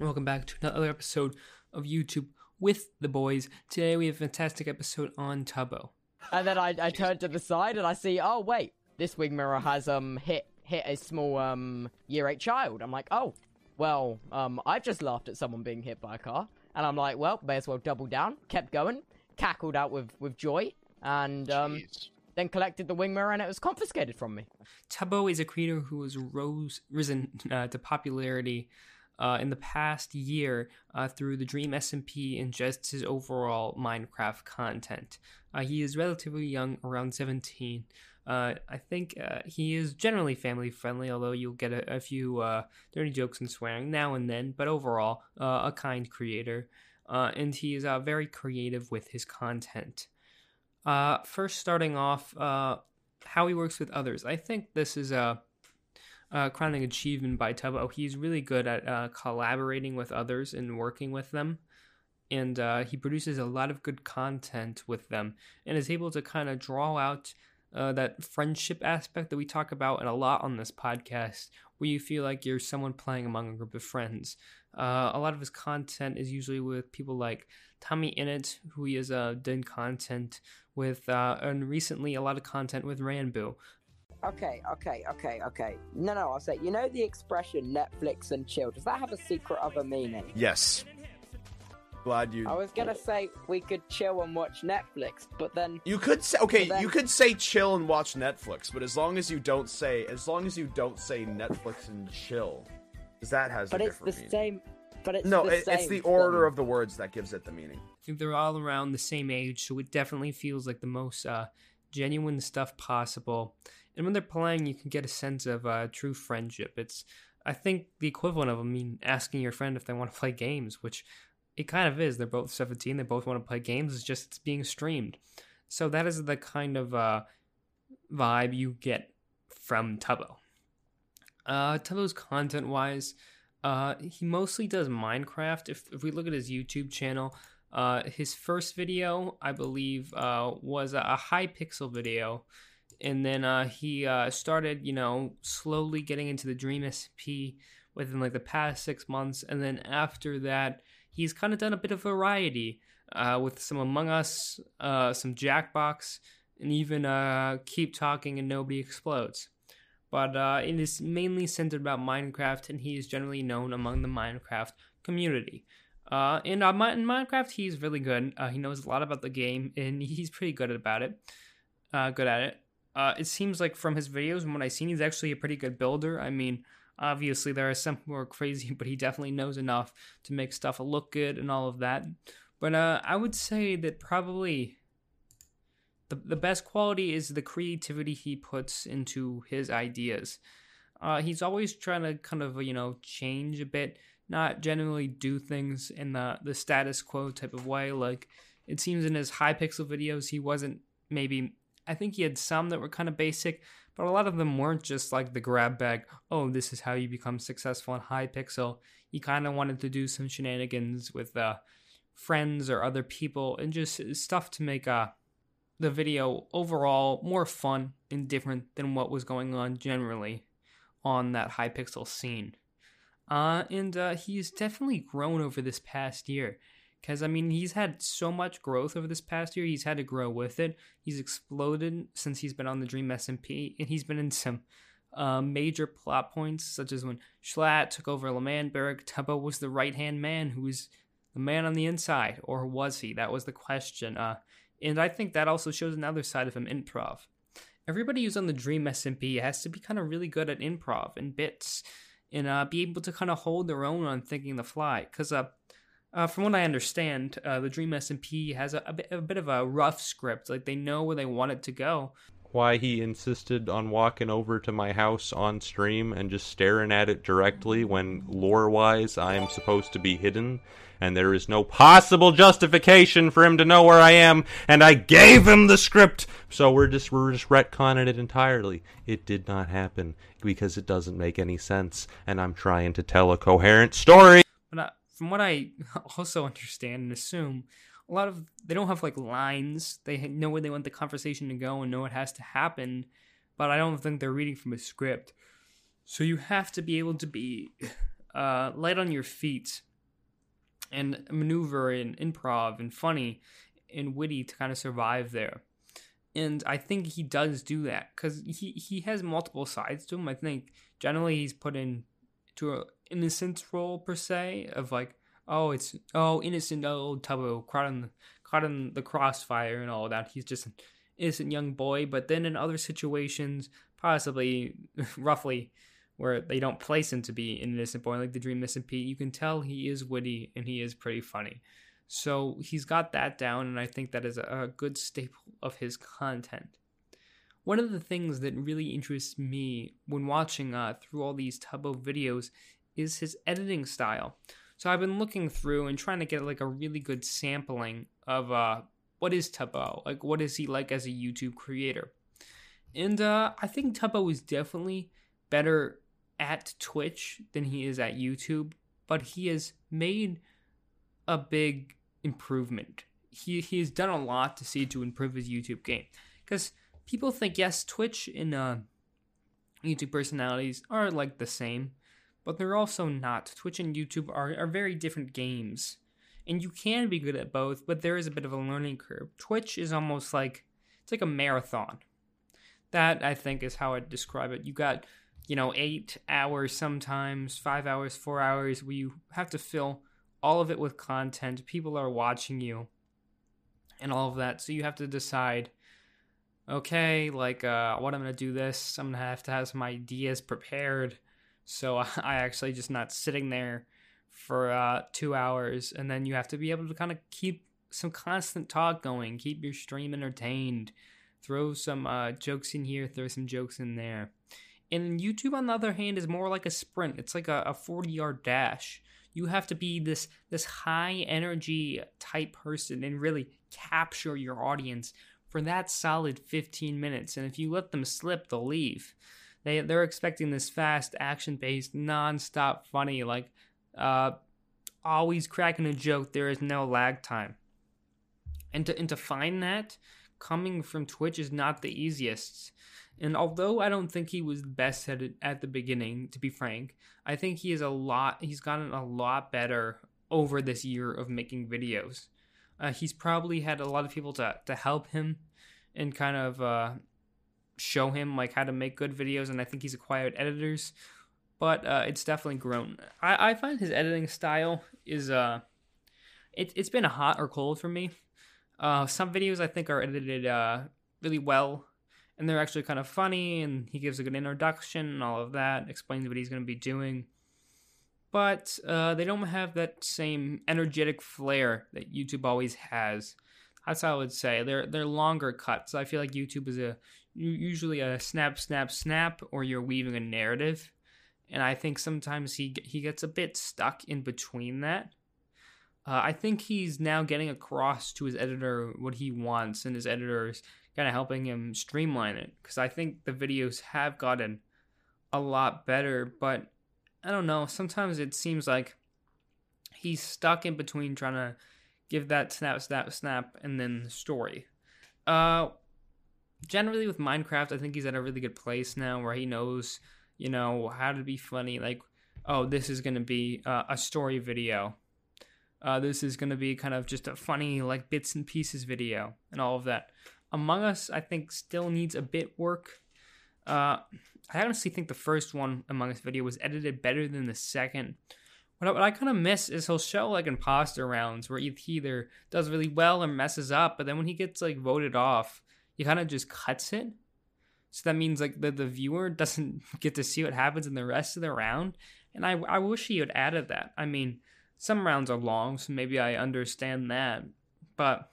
Welcome back to another episode of YouTube with the boys. Today we have a fantastic episode on Tubbo. And then I turn to the side and I see, oh wait, this wing mirror has hit a small year 8 child. I'm like, oh, well, I've just laughed at someone being hit by a car, and I'm like, well, may as well double down. Kept going, cackled out with joy, and then collected the wing mirror, and it was confiscated from me. Tubbo is a creator who has risen to popularity in the past year through the Dream SMP and just his overall Minecraft content. He is relatively young, around 17. I think he is generally family friendly, although you'll get a few dirty jokes and swearing now and then, but overall a kind creator. And he is very creative with his content. First starting off, how he works with others. I think this is a crowning achievement by Tubbo. He's really good at collaborating with others and working with them, and he produces a lot of good content with them, and is able to kind of draw out that friendship aspect that we talk about and a lot on this podcast, where you feel like you're someone playing among a group of friends. A lot of his content is usually with people like Tommy Innit, who he has done content with, and recently a lot of content with Ranboo. Okay. No, I'll say, you know the expression Netflix and chill, does that have a secret other meaning? Yes. Glad you... I was gonna say we could chill and watch Netflix, but then... You could say, okay, you could say chill and watch Netflix, but as long as you don't say Netflix and chill, because that has a different meaning. It's the order of the words that gives it the meaning. I think they're all around the same age, so it definitely feels like the most genuine stuff possible. And when they're playing, you can get a sense of true friendship. It's, I think, the equivalent of, asking your friend if they want to play games, which it kind of is. They're both 17. They both want to play games. It's just it's being streamed. So that is the kind of vibe you get from Tubbo. Tubbo's content-wise, he mostly does Minecraft. If we look at his YouTube channel, his first video, I believe, was a Hypixel video. And then he started, slowly getting into the Dream SMP within the past 6 months. And then after that, he's kind of done a bit of variety with some Among Us, some Jackbox, and even Keep Talking and Nobody Explodes. But it is mainly centered about Minecraft, and he is generally known among the Minecraft community. In Minecraft, he's really good. He knows a lot about the game, and he's pretty good at it. It seems like from his videos and what I've seen, he's actually a pretty good builder. Obviously there are some who are crazy, but he definitely knows enough to make stuff look good and all of that. But I would say that probably the best quality is the creativity he puts into his ideas. He's always trying to kind of, change a bit, not generally do things in the status quo type of way. Like, it seems in his Hypixel videos, he wasn't I think he had some that were kind of basic, but a lot of them weren't just like the grab bag, oh, this is how you become successful in Hypixel. He kind of wanted to do some shenanigans with friends or other people and just stuff to make the video overall more fun and different than what was going on generally on that Hypixel scene. And he's definitely grown over this past year. Because, he's had so much growth over this past year. He's had to grow with it. He's exploded since he's been on the Dream SMP. And he's been in some major plot points, such as when Schlatt took over L'Manberg. Tubbo was the right-hand man who was the man on the inside. Or was he? That was the question. And I think that also shows another side of him, improv. Everybody who's on the Dream SMP has to be kind of really good at improv and bits. And be able to kind of hold their own on thinking the fly. Because... from what I understand, the Dream SMP has a bit of a rough script. Like, they know where they want it to go. Why he insisted on walking over to my house on stream and just staring at it directly when, lore-wise, I am supposed to be hidden, and there is no possible justification for him to know where I am, and I gave him the script! So we're just retconning it entirely. It did not happen, because it doesn't make any sense, and I'm trying to tell a coherent story! But from what I also understand and assume, they don't have lines. They know where they want the conversation to go and know it has to happen, but I don't think they're reading from a script. So you have to be able to be light on your feet and maneuver and improv and funny and witty to kind of survive there. And I think he does do that because he has multiple sides to him. I think generally he's put into an innocent role per se of like, innocent old Tubbo caught in the crossfire and all that. He's just an innocent young boy. But then in other situations, possibly roughly where they don't place him to be an innocent boy, like the Dream Missing Pete, you can tell he is witty and he is pretty funny. So he's got that down, and I think that is a good staple of his content. One of the things that really interests me when watching through all these Tubbo videos is his editing style. So I've been looking through and trying to get like a really good sampling of what is Tubbo, like what is he like as a YouTube creator. And I think Tubbo is definitely better at Twitch than he is at YouTube, but he has made a big improvement. He has done a lot to improve his YouTube game. Because people think, yes, Twitch and YouTube personalities are like the same, but they're also not. Twitch and YouTube are very different games. And you can be good at both, but there is a bit of a learning curve. Twitch is almost like, it's like a marathon. That, I think, is how I'd describe it. You got, 8 hours sometimes, 5 hours, 4 hours, where you have to fill all of it with content. People are watching you and all of that. So you have to decide, okay, like, what I'm going to do this. I'm going to have some ideas prepared. So I actually just not sitting there for 2 hours. And then you have to be able to kind of keep some constant talk going, keep your stream entertained, throw some jokes in here, throw some jokes in there. And YouTube, on the other hand, is more like a sprint. It's like a 40-yard dash. You have to be this high energy type person and really capture your audience for that solid 15 minutes. And if you let them slip, they'll leave. They're expecting this fast, action-based, non-stop funny, like always cracking a joke. There is no lag time. And to find that coming from Twitch is not the easiest. And although I don't think he was the best at it at the beginning, to be frank, I think he's gotten a lot better over this year of making videos. He's probably had a lot of people to help him and kind of show him like how to make good videos, and I think he's acquired editors, but it's definitely grown. I find his editing style is it's been hot or cold for me. Some videos I think are edited really well, and they're actually kind of funny, and he gives a good introduction and all of that, explains what he's going to be doing. But they don't have that same energetic flair that YouTube always has. That's how I would say. They're longer cuts. I feel like YouTube is usually a snap, snap, snap, or you're weaving a narrative. And I think sometimes he gets a bit stuck in between that. I think he's now getting across to his editor what he wants, and his editor is kind of helping him streamline it. Because I think the videos have gotten a lot better, but I don't know. Sometimes it seems like he's stuck in between trying to give that snap, snap, snap, and then the story. Generally with Minecraft, I think he's at a really good place now where he knows, how to be funny. Like, oh, this is going to be a story video. This is going to be kind of just a funny, like, bits and pieces video and all of that. Among Us, I think, still needs a bit work. I honestly think the first one, Among Us video, was edited better than the second. What I kind of miss is he'll show, like, imposter rounds where he either does really well or messes up, but then when he gets, like, voted off, he kind of just cuts it. So that means, like, the viewer doesn't get to see what happens in the rest of the round. And I wish he had added that. I mean, some rounds are long, so maybe I understand that. But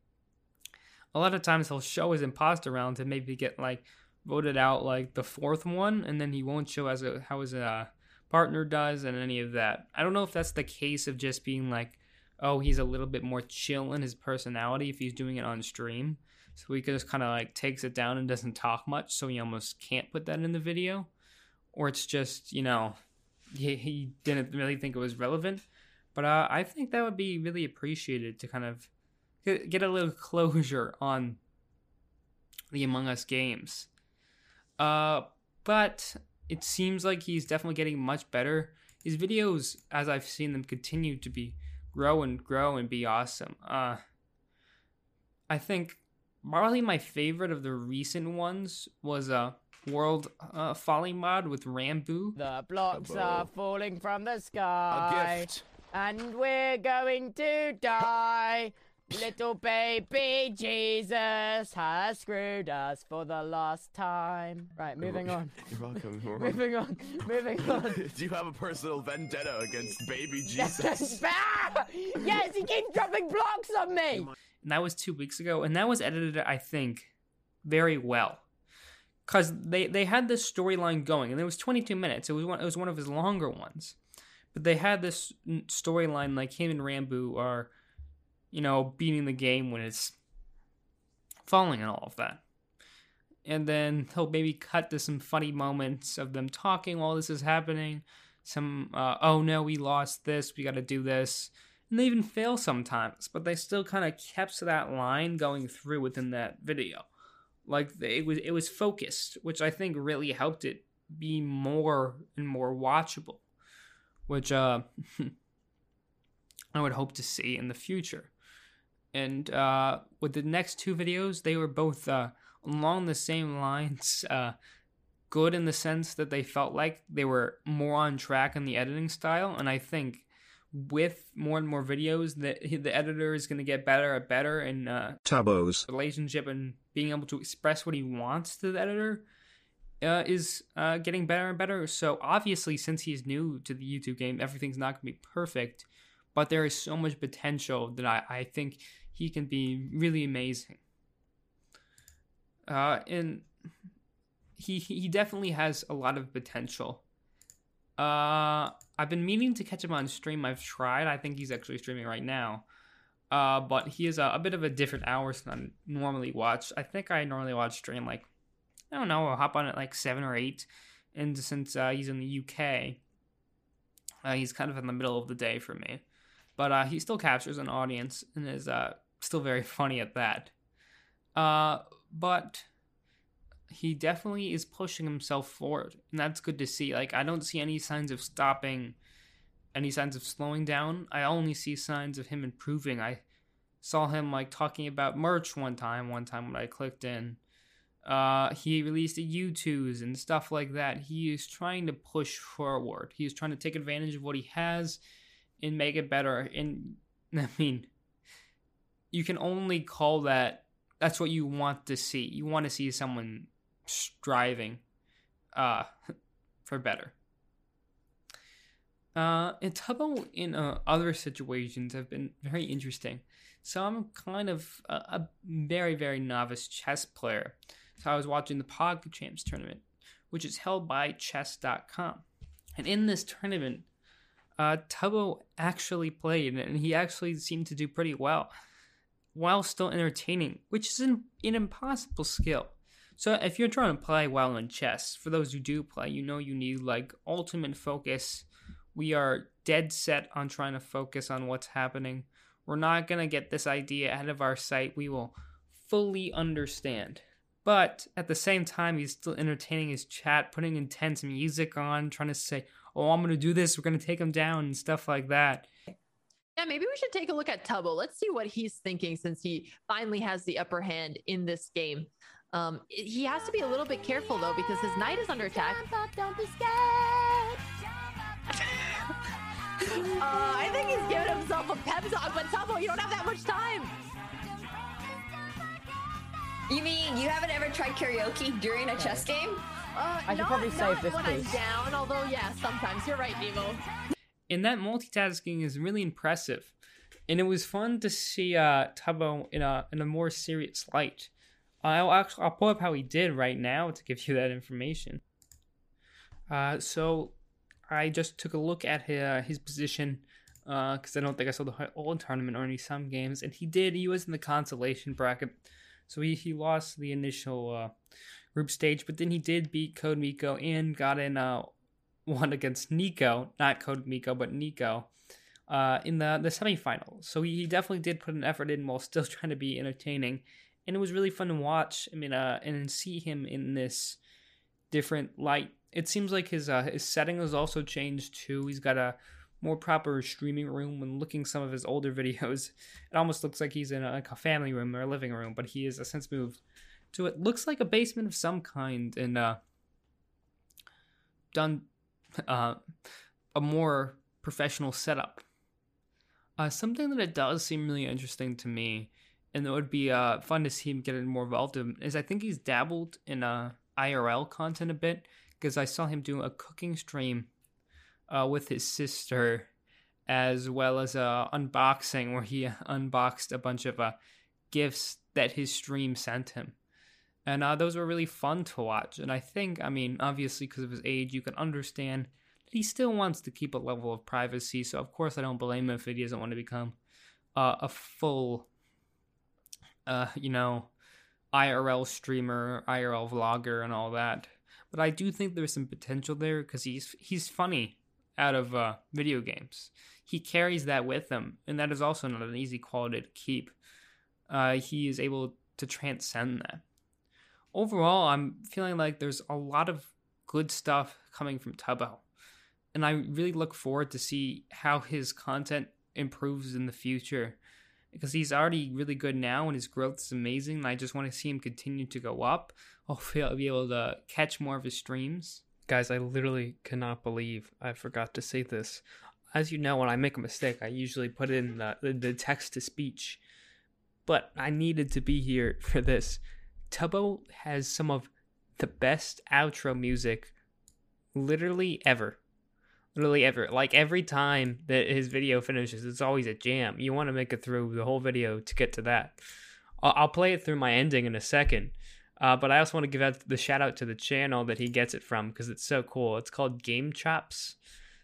a lot of times he'll show his imposter rounds and maybe get, like, voted out, like, the fourth one, and then he won't show how his partner does and any of that. I don't know if that's the case of just being like, oh, he's a little bit more chill in his personality if he's doing it on stream. So he just kind of like takes it down and doesn't talk much, so he almost can't put that in the video. Or it's just, he didn't really think it was relevant. But I think that would be really appreciated to kind of get a little closure on the Among Us games. But it seems like he's definitely getting much better. His videos, as I've seen them, continue to be grow and be awesome. I think probably my favorite of the recent ones was World Folly mod with Rambo. The blocks are falling from the sky. A gift. And we're going to die. Little baby Jesus has screwed us for the last time. Right, moving on. You're welcome. Moving on. Do you have a personal vendetta against baby Jesus? Yes, he keeps dropping blocks on me. And that was 2 weeks ago, and that was edited, I think, very well. Because they had this storyline going, and it was 22 minutes. It was one of his longer ones. But they had this storyline, like him and Rambo are, beating the game when it's falling and all of that. And then he'll maybe cut to some funny moments of them talking while this is happening. Some, oh no, we lost this, we gotta do this. And they even fail sometimes, but they still kind of kept that line going through within that video. Like, it was focused, which I think really helped it be more and more watchable. Which I would hope to see in the future. And with the next two videos, they were both along the same lines, good in the sense that they felt like they were more on track in the editing style. And I think with more and more videos, the editor is going to get better and better in Tubbo's relationship and being able to express what he wants to the editor. Is getting better and better. So obviously, since he's new to the YouTube game, everything's not going to be perfect, but there is so much potential that I think he can be really amazing. And he definitely has a lot of potential. I've been meaning to catch him on stream. I've tried. I think he's actually streaming right now. But he is a bit of a different hours than I normally watch. I think I normally watch stream like, I don't know, I'll hop on at like 7 or 8. And since he's in the UK, he's kind of in the middle of the day for me. But he still captures an audience and is still very funny at that. But he definitely is pushing himself forward. And that's good to see. Like, I don't see any signs of stopping, any signs of slowing down. I only see signs of him improving. I saw him like talking about merch one time when I clicked in. He released the U2s and stuff like that. He is trying to push forward. He is trying to take advantage of what he has and make it better. And I mean, you can only call that's what you want to see. You want to see someone striving for better. And Tubbo in other situations have been very interesting. So I'm kind of a very, very novice chess player. So I was watching the PogChamps tournament, which is held by chess.com. And in this tournament, Tubbo actually played, and he actually seemed to do pretty well, while still entertaining, which is an impossible skill. So if you're trying to play well in chess, for those who do play, you need like ultimate focus. We are dead set on trying to focus on what's happening. We're not going to get this idea ahead of our sight. We will fully understand. But at the same time, he's still entertaining his chat, putting intense music on, trying to say, oh, I'm going to do this, we're going to take him down, and stuff like that. Yeah, maybe we should take a look at Tubbo. Let's see what he's thinking since he finally has the upper hand in this game. He has to be a little bit careful, though, because his knight is under attack. Don't be scared. I think he's giving himself a pep talk, but Tubbo, you don't have that much time. You mean you haven't ever tried karaoke during a chess game? I should probably save this, when please. I'm down, although, yeah, sometimes. You're right, Nemo. And that multitasking is really impressive. And it was fun to see Tubbo in a more serious light. I'll pull up how he did right now to give you that information. So I just took a look at his position because I don't think I saw the whole tournament or any some games. And he was in the consolation bracket. So he lost the initial group stage, but then he did beat CodeMiko and got in one against Nico, not CodeMiko, but Nico, in the semifinals. So he definitely did put an effort in while still trying to be entertaining, and it was really fun to watch. I mean, and see him in this different light. It seems like his setting has also changed too. He's got a more proper streaming room. When looking some of his older videos, it almost looks like he's in a family room or a living room, but he has since moved to it looks like a basement of some kind, and done a more professional setup. Something that it does seem really interesting to me, and it would be fun to see him get more involved in, is I think he's dabbled in IRL content a bit, because I saw him do a cooking stream with his sister, as well as a unboxing where he unboxed a bunch of gifts that his stream sent him. And those were really fun to watch. And I think, I mean, obviously because of his age, you can understand that he still wants to keep a level of privacy. So, of course, I don't blame him if he doesn't want to become a full, IRL streamer, IRL vlogger, and all that. But I do think there's some potential there because he's funny out of video games. He carries that with him, and that is also not an easy quality to keep. He is able to transcend that. Overall, I'm feeling like there's a lot of good stuff coming from Tubbo, and I really look forward to see how his content improves in the future, because he's already really good now and his growth is amazing, and I just want to see him continue to go up. Hopefully I'll be able to catch more of his streams. Guys, I literally cannot believe I forgot to say this. As you know, when I make a mistake, I usually put in the text-to-speech, but I needed to be here for this. Tubbo has some of the best outro music literally ever. Like every time that his video finishes, it's always a jam. You want to make it through the whole video to get to that. I'll play it through my ending in a second. But I also want to give out the shout out to the channel that he gets it from, because it's so cool. It's called Game Chops.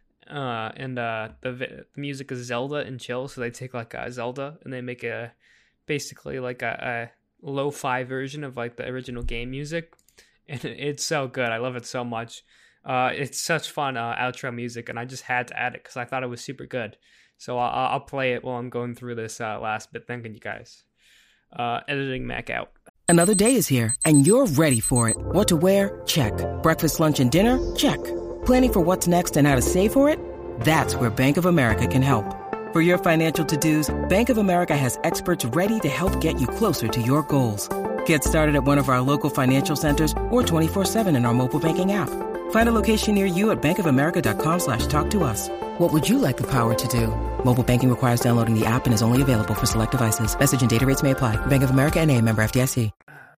And the music is Zelda and chill. So they take like a Zelda and they make basically like a lo-fi version of like the original game music, and it's so good. I love it so much. It's such fun outro music, and I just had to add it because I thought it was super good. So I'll play it while I'm going through this last bit. Thanking you guys. Editing Mac out. Another day is here, and you're ready for it. What to wear? Check. Breakfast, lunch, and dinner? Check. Planning for what's next and how to save for it? That's where Bank of America can help. For your financial to-dos, Bank of America has experts ready to help get you closer to your goals. Get started at one of our local financial centers or 24/7 in our mobile banking app. Find a location near you at bankofamerica.com/talktous. What would you like the power to do? Mobile banking requires downloading the app and is only available for select devices. Message and data rates may apply. Bank of America NA, member FDIC.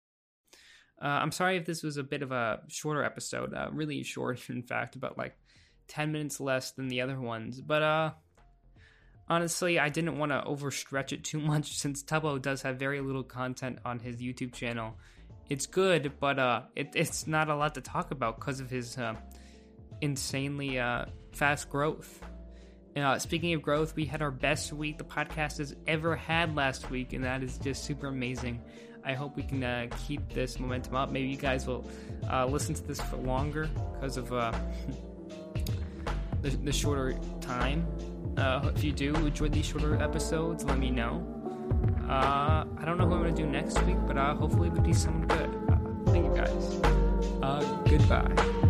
I'm sorry if this was a bit of a shorter episode. Really short, in fact, about like 10 minutes less than the other ones. But, honestly, I didn't want to overstretch it too much since Tubbo does have very little content on his YouTube channel. It's good, but it's not a lot to talk about because of his insanely fast growth. Speaking of growth, we had our best week the podcast has ever had last week, and that is just super amazing. I hope we can keep this momentum up. Maybe you guys will listen to this for longer because of the shorter time. If you do enjoy these shorter episodes, let me know. I don't know who I'm going to do next week, but hopefully we'll do something good. Thank you guys. Goodbye.